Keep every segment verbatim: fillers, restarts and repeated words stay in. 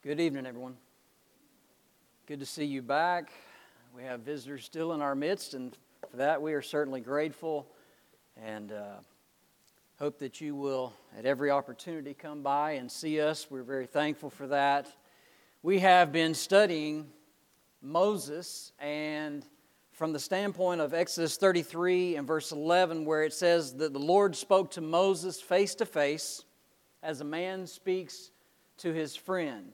Good evening, everyone. Good to see you back. We have visitors still in our midst, and for that we are certainly grateful, and uh, hope that you will, at every opportunity, come by and see us. We're very thankful for that. We have been studying Moses, and from the standpoint of Exodus thirty-three and verse eleven, where it says that the Lord spoke to Moses face to face as a man speaks to his friend.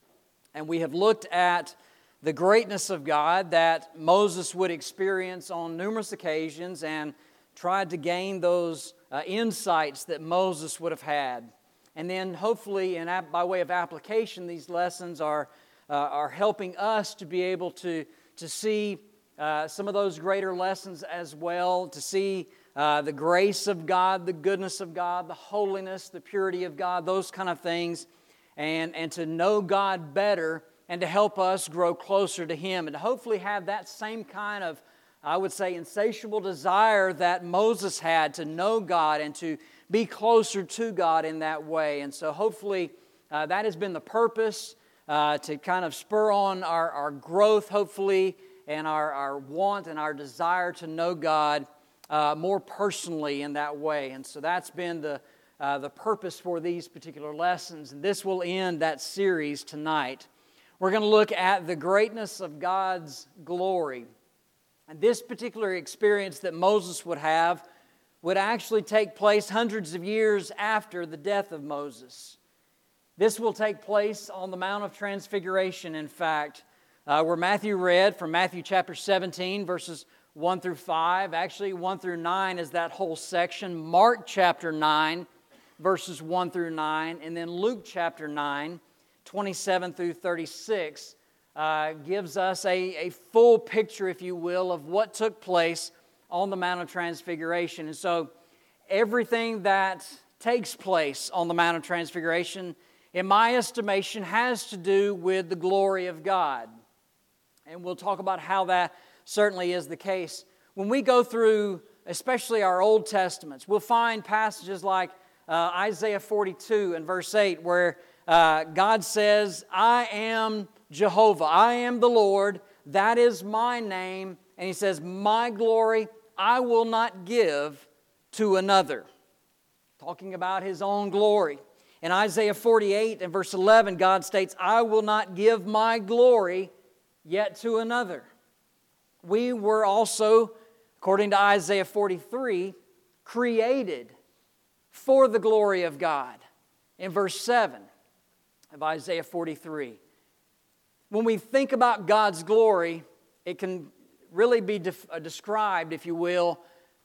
And we have looked at the greatness of God that Moses would experience on numerous occasions and tried to gain those uh, insights that Moses would have had. And then hopefully, in, by way of application, these lessons are, uh, are helping us to be able to, to see uh, some of those greater lessons as well, to see uh, the grace of God, the goodness of God, the holiness, the purity of God, those kind of things. And, and to know God better and to help us grow closer to Him and to hopefully have that same kind of, I would say, insatiable desire that Moses had to know God and to be closer to God in that way. And so hopefully uh, that has been the purpose, uh, to kind of spur on our, our growth, hopefully, and our, our want and our desire to know God uh, more personally in that way. And so that's been the Uh, the purpose for these particular lessons. And this will end that series tonight. We're going to look at the greatness of God's glory. And this particular experience that Moses would have would actually take place hundreds of years after the death of Moses. This will take place on the Mount of Transfiguration, in fact, uh, where Matthew read from Matthew chapter seventeen, verses one through five. Actually, one through nine is that whole section. Mark chapter nine, verses one through nine, and then Luke chapter nine, twenty-seven through thirty-six, uh, gives us a, a full picture, if you will, of what took place on the Mount of Transfiguration. And so everything that takes place on the Mount of Transfiguration, in my estimation, has to do with the glory of God. And we'll talk about how that certainly is the case. When we go through, especially our Old Testaments, we'll find passages like Uh, Isaiah forty-two and verse eight, where uh, God says, I am Jehovah, I am the Lord, that is my name. And He says, my glory I will not give to another. Talking about His own glory. In Isaiah forty-eight and verse eleven, God states, I will not give my glory yet to another. We were also, according to Isaiah forty-three, created for the glory of God, in verse seven of Isaiah forty-three. When we think about God's glory, it can really be def- uh, described, if you will,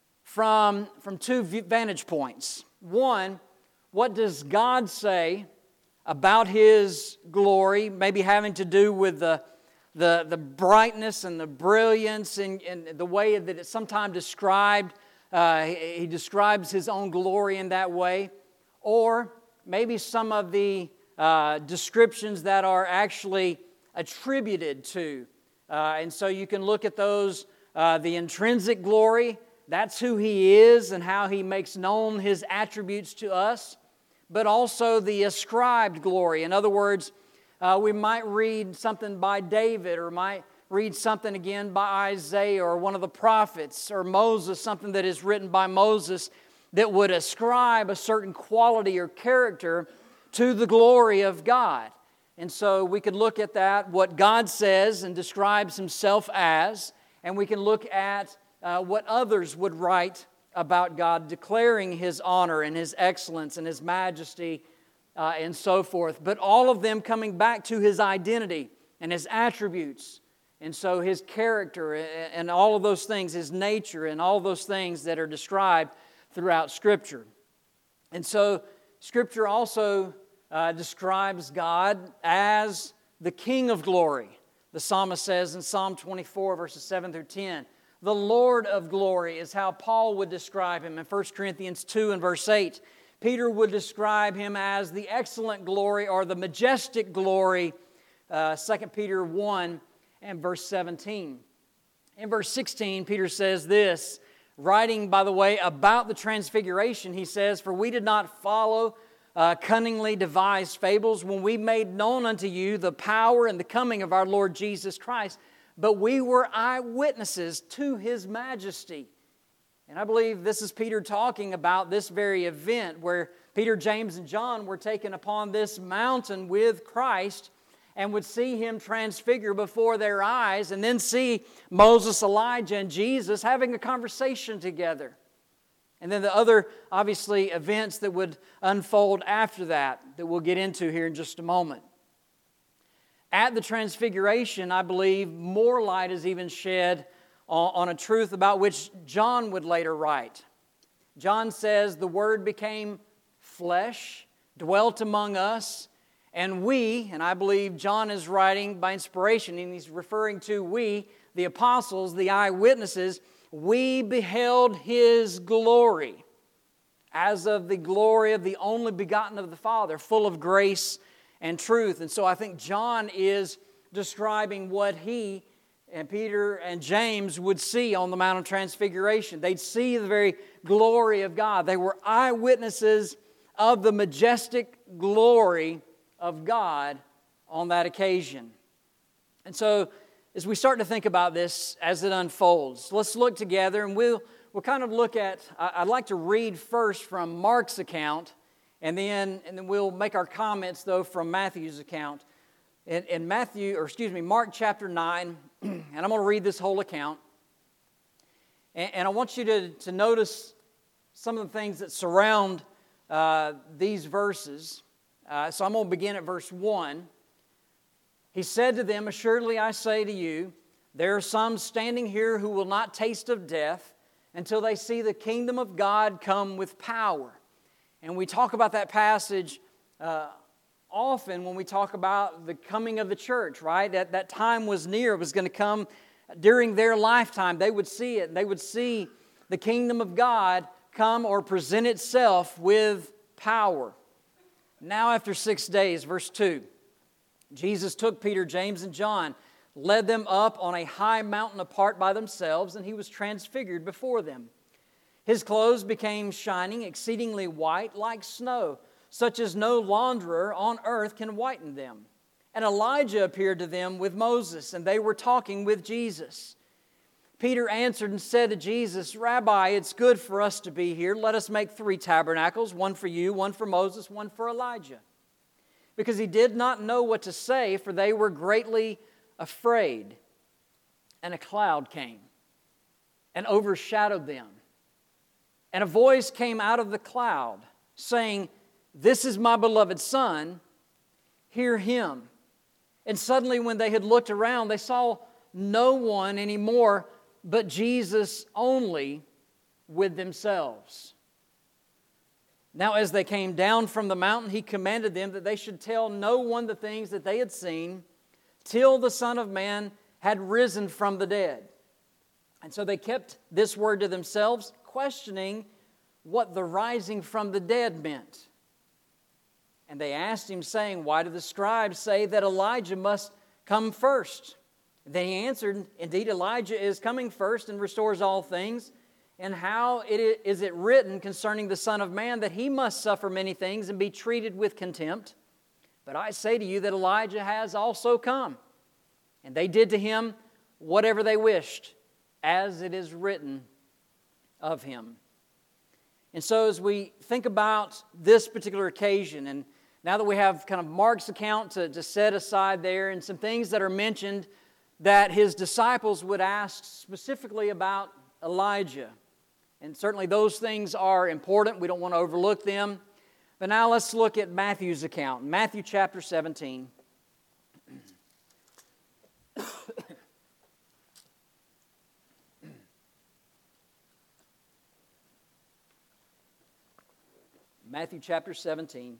from, from two vantage points. One, what does God say about His glory, maybe having to do with the, the, the brightness and the brilliance and, and the way that it's sometimes described. Uh, he, he describes His own glory in that way. Or maybe some of the uh, descriptions that are actually attributed to. Uh, and so you can look at those, uh, the intrinsic glory, that's who He is and how He makes known His attributes to us. But also the ascribed glory. In other words, uh, we might read something by David or might read something again by Isaiah or one of the prophets or Moses, something that is written by Moses that would ascribe a certain quality or character to the glory of God. And so we could look at that, what God says and describes Himself as, and we can look at uh, what others would write about God, declaring His honor and His excellence and His majesty uh, and so forth. But all of them coming back to His identity and His attributes. And so His character and all of those things, His nature and all those things that are described throughout Scripture. And so Scripture also uh, describes God as the King of glory. The psalmist says in Psalm twenty-four, verses seven through ten, the Lord of glory is how Paul would describe Him. In First Corinthians two and verse eight, Peter would describe Him as the excellent glory or the majestic glory. Uh, Second Peter one and verse seventeen. In verse sixteen, Peter says this, writing, by the way, about the transfiguration, he says, for we did not follow uh, uh, cunningly devised fables when we made known unto you the power and the coming of our Lord Jesus Christ. But we were eyewitnesses to His majesty. And I believe this is Peter talking about this very event where Peter, James, and John were taken upon this mountain with Christ and would see Him transfigure before their eyes, and then see Moses, Elijah, and Jesus having a conversation together. And then the other, obviously, events that would unfold after that, that we'll get into here in just a moment. At the Transfiguration, I believe more light is even shed on, on a truth about which John would later write. John says, the Word became flesh, dwelt among us, and we, and I believe John is writing by inspiration, and he's referring to we, the apostles, the eyewitnesses, we beheld His glory as of the glory of the only begotten of the Father, full of grace and truth. And so I think John is describing what he and Peter and James would see on the Mount of Transfiguration. They'd see the very glory of God. They were eyewitnesses of the majestic glory of God on that occasion. And so as we start to think about this as it unfolds, let's look together and we'll, we'll kind of look at, I'd like to read first from Mark's account, and then, and then we'll make our comments, though, from Matthew's account. In, in Matthew, or excuse me, Mark chapter nine, and I'm going to read this whole account. And, and I want you to, to notice some of the things that surround uh, these verses. Uh, so I'm going to begin at verse one. He said to them, assuredly I say to you, there are some standing here who will not taste of death until they see the kingdom of God come with power. And we talk about that passage uh, often when we talk about the coming of the church, right? That, that time was near. It was going to come during their lifetime. They would see it. They would see the kingdom of God come or present itself with power. Now after six days, verse two, Jesus took Peter, James, and John, led them up on a high mountain apart by themselves, and He was transfigured before them. His clothes became shining, exceedingly white, like snow, such as no launderer on earth can whiten them. And Elijah appeared to them with Moses, and they were talking with Jesus. Peter answered and said to Jesus, Rabbi, it's good for us to be here. Let us make three tabernacles, one for you, one for Moses, one for Elijah. Because he did not know what to say, for they were greatly afraid. And a cloud came and overshadowed them. And a voice came out of the cloud, saying, This is my beloved Son, hear Him. And suddenly when they had looked around, they saw no one anymore but Jesus only with themselves. Now as they came down from the mountain, He commanded them that they should tell no one the things that they had seen till the Son of Man had risen from the dead. And so they kept this word to themselves, questioning what the rising from the dead meant. And they asked Him, saying, Why do the scribes say that Elijah must come first? Then He answered, Indeed, Elijah is coming first and restores all things. And how it is it written concerning the Son of Man that He must suffer many things and be treated with contempt? But I say to you that Elijah has also come. And they did to Him whatever they wished, as it is written of Him. And so as we think about this particular occasion, and now that we have kind of Mark's account to, to set aside there, and some things that are mentioned that His disciples would ask specifically about Elijah. And certainly those things are important. We don't want to overlook them. But now let's look at Matthew's account. Matthew chapter seventeen. Matthew chapter seventeen.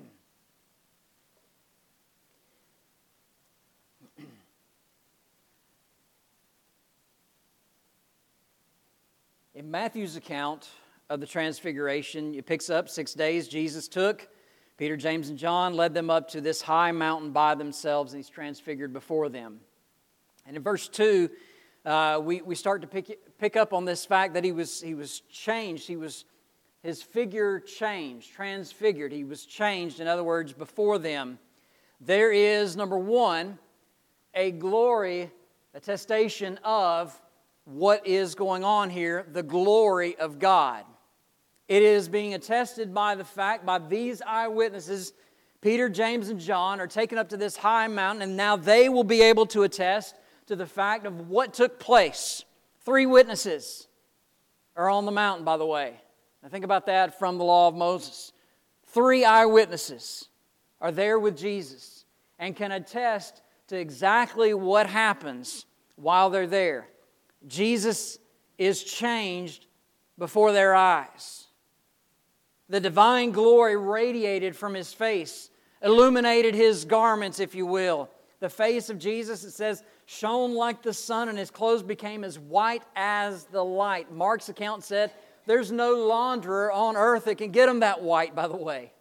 In Matthew's account of the Transfiguration, it picks up six days. Jesus took Peter, James, and John, led them up to this high mountain by themselves, and He's transfigured before them. And in verse two, uh, we, we start to pick, pick up on this fact that he was, he was changed. He was his figure changed, transfigured. He was changed, in other words, before them. There is, number one, a glory, attestation of what is going on here, the glory of God. It is being attested by the fact, by these eyewitnesses, Peter, James, and John are taken up to this high mountain, and now they will be able to attest to the fact of what took place. Three witnesses are on the mountain, by the way. Now think about that from the law of Moses. Three eyewitnesses are there with Jesus and can attest to exactly what happens while they're there. Jesus is changed before their eyes. The divine glory radiated from His face, illuminated His garments, if you will. The face of Jesus, it says, shone like the sun, and His clothes became as white as the light. Mark's account said, there's no launderer on earth that can get them that white, by the way.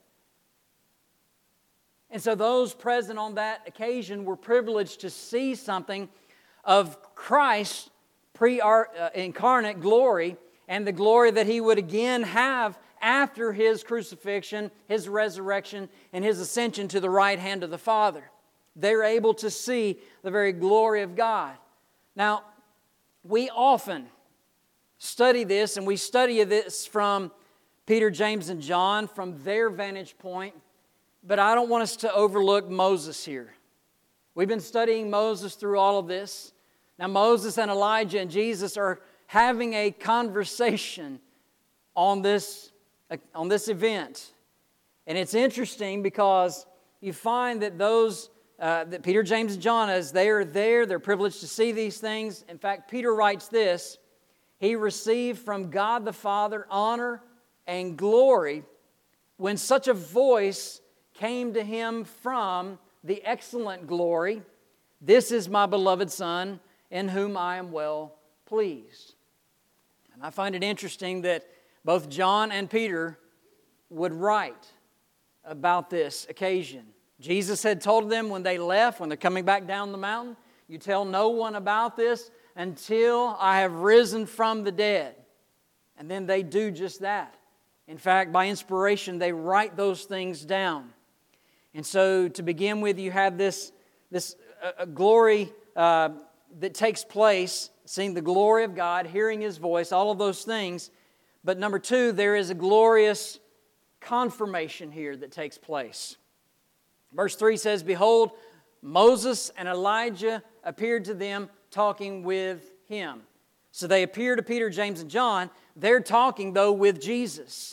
And so those present on that occasion were privileged to see something of Christ's pre-incarnate glory and the glory that He would again have after His crucifixion, His resurrection, and His ascension to the right hand of the Father. They're able to see the very glory of God. Now, we often study this, and we study this from Peter, James, and John, from their vantage point, but I don't want us to overlook Moses here. We've been studying Moses through all of this. Now, Moses and Elijah and Jesus are having a conversation on this, on this event. And it's interesting because you find that those, uh, that Peter, James, and John, as they are there, they're privileged to see these things. In fact, Peter writes this, he received from God the Father honor and glory when such a voice came to him from the excellent glory, this is my beloved Son, in whom I am well pleased. And I find it interesting that both John and Peter would write about this occasion. Jesus had told them when they left, when they're coming back down the mountain, you tell no one about this until I have risen from the dead. And then they do just that. In fact, by inspiration, they write those things down. And so to begin with, you have this, this uh, glory uh, that takes place, seeing the glory of God, hearing His voice, all of those things. But number two, there is a glorious confirmation here that takes place. Verse three says, behold, Moses and Elijah appeared to them talking with Him. So they appear to Peter, James, and John. They're talking, though, with Jesus.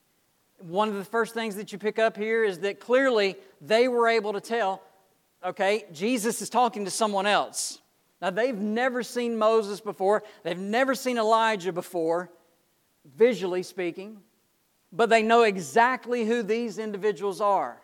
One of the first things that you pick up here is that clearly they were able to tell, okay, Jesus is talking to someone else. Now, they've never seen Moses before. They've never seen Elijah before, visually speaking. But they know exactly who these individuals are.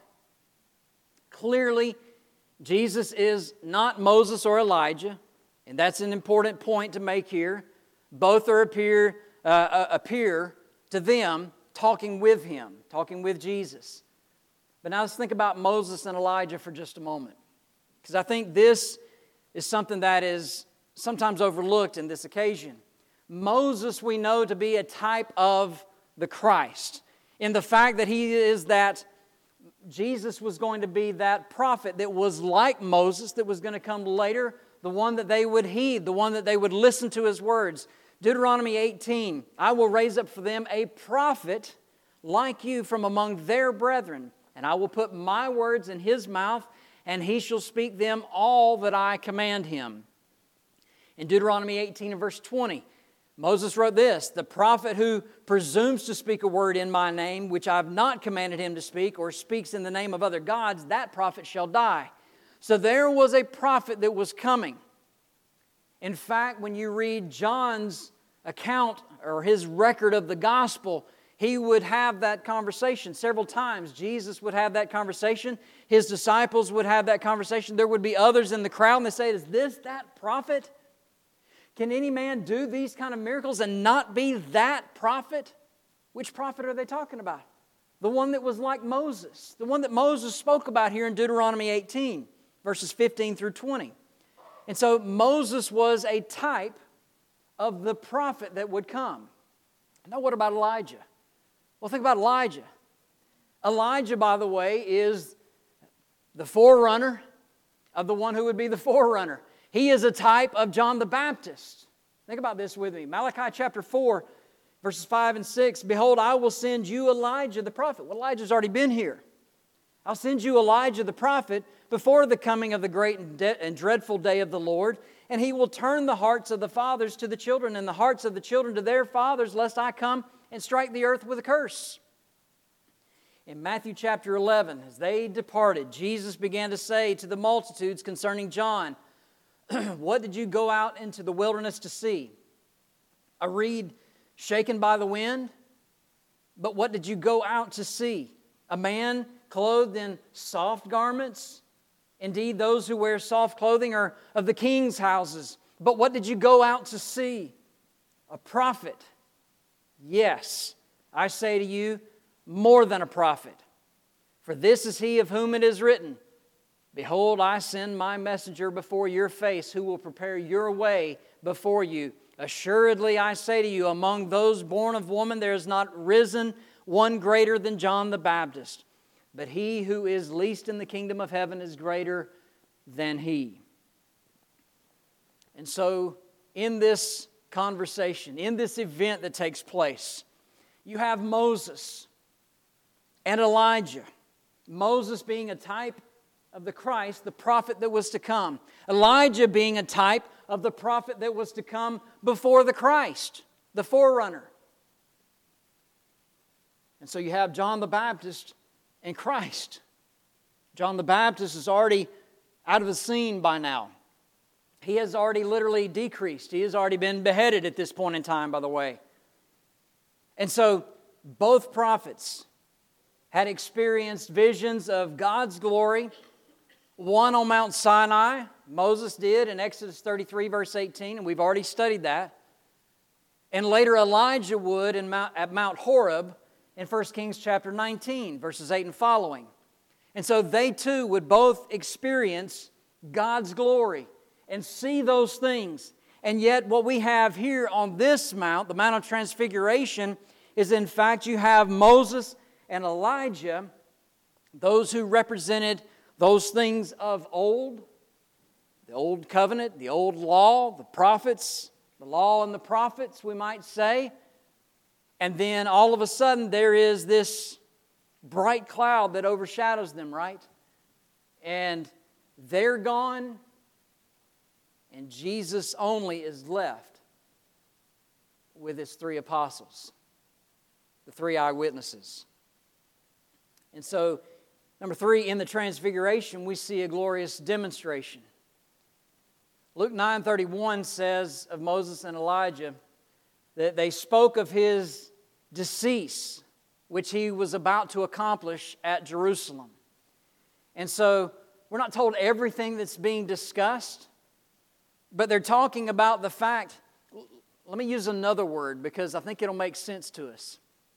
Clearly, Jesus is not Moses or Elijah. And that's an important point to make here. Both are appear, uh, appear to them talking with Him, talking with Jesus. But now let's think about Moses and Elijah for just a moment. Because I think this is something that is sometimes overlooked in this occasion. Moses we know to be a type of the Christ, in the fact that he is that, Jesus was going to be that prophet that was like Moses, that was going to come later, the one that they would heed, the one that they would listen to His words. Deuteronomy eighteen, I will raise up for them a prophet like you from among their brethren, and I will put my words in his mouth, and he shall speak them all that I command him. In Deuteronomy eighteen and verse twenty, Moses wrote this, the prophet who presumes to speak a word in my name, which I have not commanded him to speak, or speaks in the name of other gods, that prophet shall die. So there was a prophet that was coming. In fact, when you read John's account or his record of the gospel, he would have that conversation several times. Jesus would have that conversation. His disciples would have that conversation. There would be others in the crowd, and they say, is this that prophet? Can any man do these kind of miracles and not be that prophet? Which prophet are they talking about? The one that was like Moses. The one that Moses spoke about here in Deuteronomy eighteen, verses fifteen through twenty. And so Moses was a type of the prophet that would come. Now what about Elijah? Well, think about Elijah. Elijah, by the way, is the forerunner of the one who would be the forerunner. He is a type of John the Baptist. Think about this with me. Malachi chapter four, verses five and six. Behold, I will send you Elijah the prophet. Well, Elijah's already been here. I'll send you Elijah the prophet before the coming of the great and, de- and dreadful day of the Lord, and he will turn the hearts of the fathers to the children and the hearts of the children to their fathers, lest I come and strike the earth with a curse. In Matthew chapter eleven, as they departed, Jesus began to say to the multitudes concerning John, what did you go out into the wilderness to see? A reed shaken by the wind? But what did you go out to see? A man clothed in soft garments? Indeed, those who wear soft clothing are of the king's houses. But what did you go out to see? A prophet? Yes, I say to you, more than a prophet. For this is he of whom it is written, behold, I send my messenger before your face, who will prepare your way before you. Assuredly, I say to you, among those born of woman, there is not risen one greater than John the Baptist. But he who is least in the kingdom of heaven is greater than he. And so, in this conversation, in this event that takes place, you have Moses and Elijah. Moses being a type of the Christ, the prophet that was to come. Elijah being a type of the prophet that was to come before the Christ, the forerunner. And so you have John the Baptist and Christ. John the Baptist is already out of the scene by now. He has already literally decreased. He has already been beheaded at this point in time, by the way. And so both prophets had experienced visions of God's glory. One on Mount Sinai, Moses did in Exodus thirty-three, verse eighteen, and we've already studied that. And later Elijah would in Mount, at Mount Horeb in First Kings chapter nineteen, verses eight and following. And so they too would both experience God's glory and see those things. And yet what we have here on this mount, the Mount of Transfiguration, is in fact you have Moses and Elijah, those who represented those things of old, the old covenant, the old law, the prophets, the law and the prophets, we might say. And then all of a sudden there is this bright cloud that overshadows them, right? And they're gone, and Jesus only is left with His three apostles, the three eyewitnesses. And so, number three, in the Transfiguration, we see a glorious demonstration. Luke nine thirty-one says of Moses and Elijah that they spoke of His decease, which He was about to accomplish at Jerusalem. And so, we're not told everything that's being discussed, but they're talking about the fact, let me use another word because I think it'll make sense to us.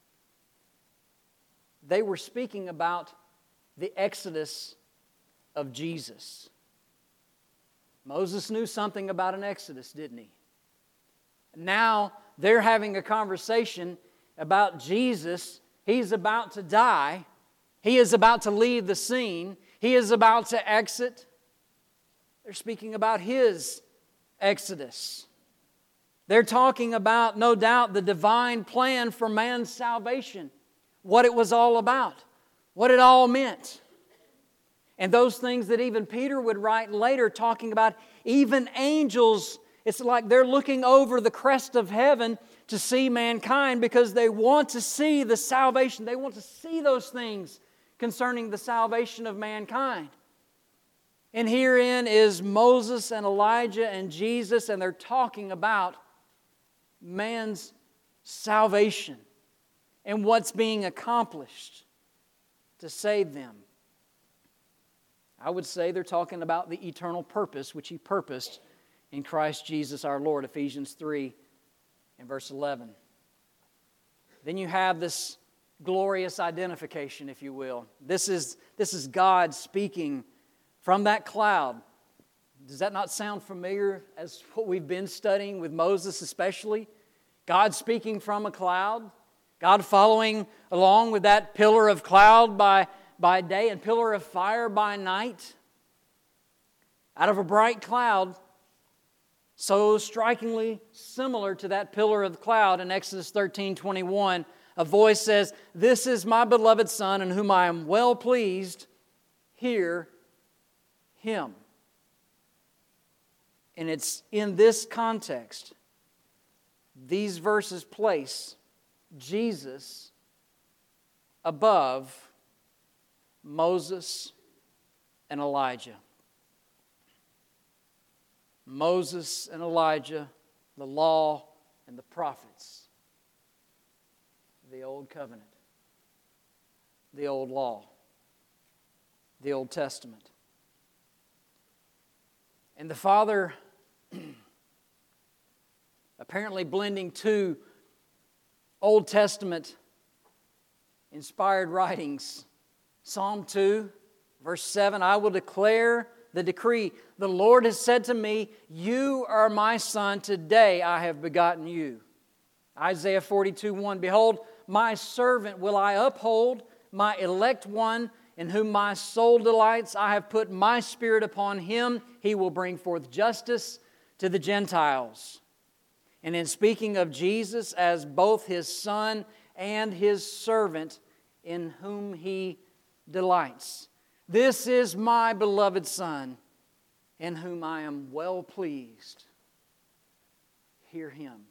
They were speaking about the exodus of Jesus. Moses knew something about an exodus, didn't he? Now they're having a conversation about Jesus. He's about to die. He is about to leave the scene. He is about to exit. They're speaking about His exodus. They're talking about, no doubt, the divine plan for man's salvation. What it was all about. What it all meant. And those things that even Peter would write later talking about, even angels, it's like they're looking over the crest of heaven to see mankind because they want to see the salvation. They want to see those things concerning the salvation of mankind. And herein is Moses and Elijah and Jesus, and they're talking about man's salvation and what's being accomplished to save them. I would say they're talking about the eternal purpose which He purposed in Christ Jesus our Lord, Ephesians three and verse eleven. Then you have this glorious identification, if you will. This is, this is God speaking from that cloud. Does that not sound familiar as what we've been studying with Moses especially? God speaking from a cloud. God following along with that pillar of cloud by, by day and pillar of fire by night. Out of a bright cloud, so strikingly similar to that pillar of cloud in Exodus thirteen twenty-one, a voice says, "This is my beloved Son, in whom I am well pleased. Hear Him." And it's in this context, these verses place Jesus above Moses and Elijah. Moses and Elijah, the law and the prophets, the Old Covenant, the Old Law, the Old Testament. And the Father apparently blending two Old Testament inspired writings. Psalm two, verse seven, "I will declare the decree. The Lord has said to me, you are my son, today I have begotten you." Isaiah forty-two one, "Behold, my servant will I uphold, my elect one, in whom my soul delights. I have put my spirit upon him. He will bring forth justice to the Gentiles." And in speaking of Jesus as both His Son and His servant, in whom He delights. "This is my beloved Son, in whom I am well pleased. Hear Him."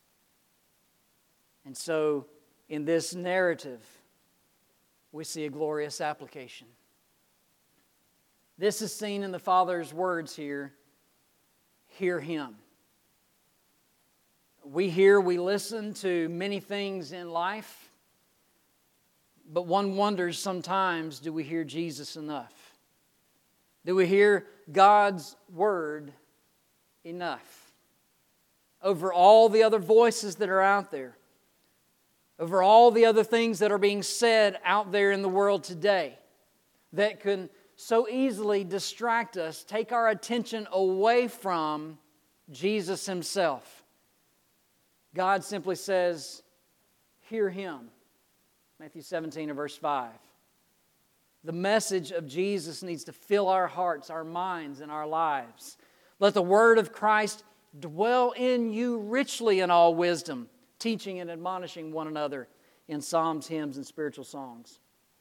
And so, in this narrative, we see a glorious application. This is seen in the Father's words here, "Hear Him." We hear, we listen to many things in life, but one wonders sometimes, do we hear Jesus enough? Do we hear God's Word enough? Over all the other voices that are out there, over all the other things that are being said out there in the world today that can so easily distract us, take our attention away from Jesus Himself. God simply says, "Hear Him." Matthew seventeen and verse five. The message of Jesus needs to fill our hearts, our minds, and our lives. Let the Word of Christ dwell in you richly in all wisdom, teaching and admonishing one another in psalms, hymns, and spiritual songs.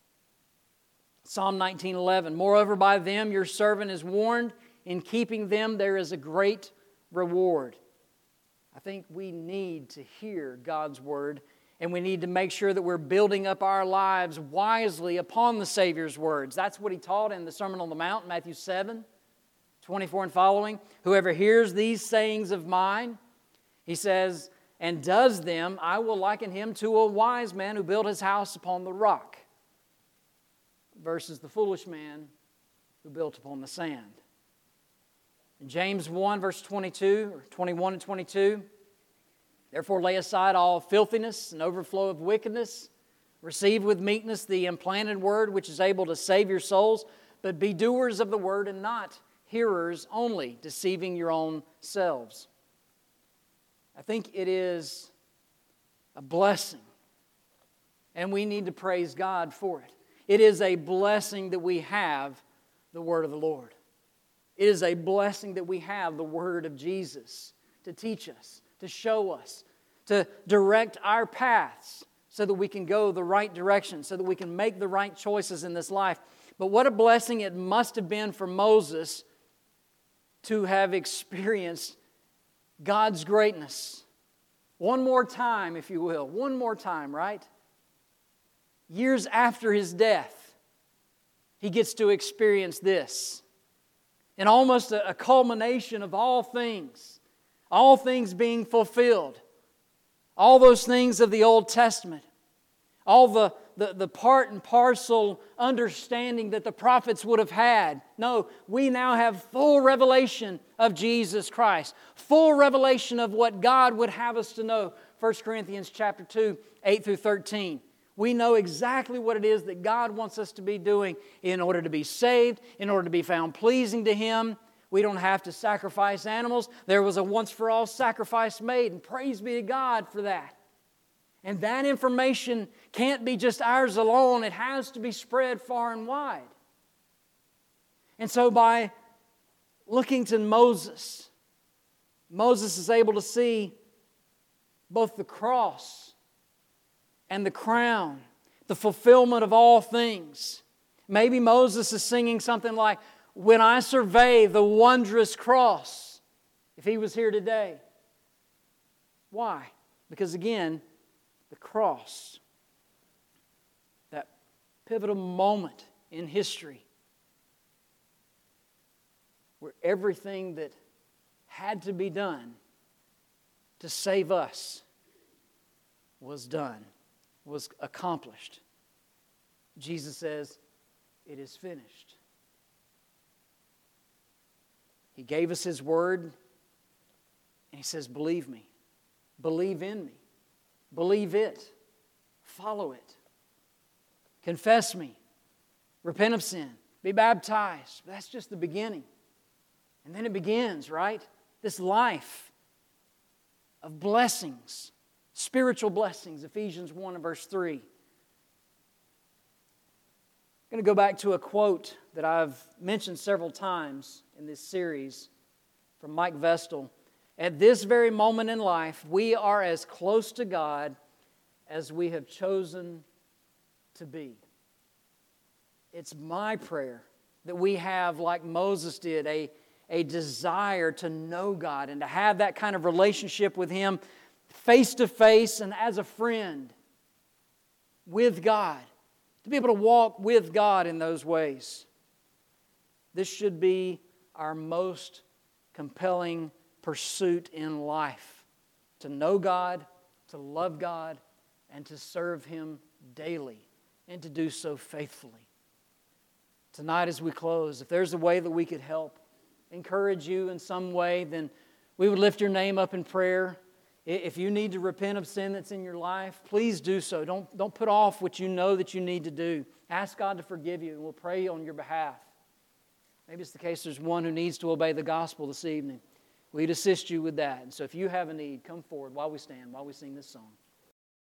Psalm nineteen eleven, "Moreover, by them your servant is warned. In keeping them there is a great reward." I think we need to hear God's Word, and we need to make sure that we're building up our lives wisely upon the Savior's words. That's what He taught in the Sermon on the Mount, Matthew seven, twenty-four and following. "Whoever hears these sayings of mine," He says, "and does them, I will liken him to a wise man who built his house upon the rock," versus the foolish man who built upon the sand. In James one, verse twenty-two, or twenty-one and twenty-two, "Therefore lay aside all filthiness and overflow of wickedness. Receive with meekness the implanted word which is able to save your souls, but be doers of the word and not hearers only, deceiving your own selves." I think it is a blessing, and we need to praise God for it. It is a blessing that we have the Word of the Lord. It is a blessing that we have the Word of Jesus to teach us, to show us, to direct our paths so that we can go the right direction, so that we can make the right choices in this life. But what a blessing it must have been for Moses to have experienced God's greatness. One more time, if you will. One more time, right? Years after his death, he gets to experience this. And almost a, a culmination of all things. All things being fulfilled. All those things of the Old Testament. All the, the, the part and parcel understanding that the prophets would have had. No, we now have full revelation of Jesus Christ. Full revelation of what God would have us to know. First Corinthians chapter two, eight through thirteen. We know exactly what it is that God wants us to be doing in order to be saved, in order to be found pleasing to Him. We don't have to sacrifice animals. There was a once-for-all sacrifice made, and praise be to God for that. And that information can't be just ours alone. It has to be spread far and wide. And so by looking to Moses, Moses is able to see both the cross and the crown, the fulfillment of all things. Maybe Moses is singing something like, "When I survey the wondrous cross," if he was here today. Why? Because again, the cross, that pivotal moment in history where everything that had to be done to save us was done, was accomplished. Jesus says, "It is finished." He gave us His Word, and He says, "Believe me. Believe in me. Believe it. Follow it. Confess me. Repent of sin. Be baptized." That's just the beginning. And then it begins, right? This life of blessings, spiritual blessings, Ephesians one and verse three. I'm going to go back to a quote that I've mentioned several times in this series from Mike Vestal. At this very moment in life, we are as close to God as we have chosen to be. It's my prayer that we have, like Moses did, a, a desire to know God and to have that kind of relationship with Him face to face and as a friend with God. To be able to walk with God in those ways. This should be our most compelling pursuit in life. To know God, to love God, and to serve Him daily. And to do so faithfully. Tonight as we close, if there's a way that we could help, encourage you in some way, then we would lift your name up in prayer. If you need to repent of sin that's in your life, please do so. Don't, don't put off what you know that you need to do. Ask God to forgive you, and we'll pray on your behalf. Maybe it's the case there's one who needs to obey the gospel this evening. We'd assist you with that. And so if you have a need, come forward while we stand, while we sing this song.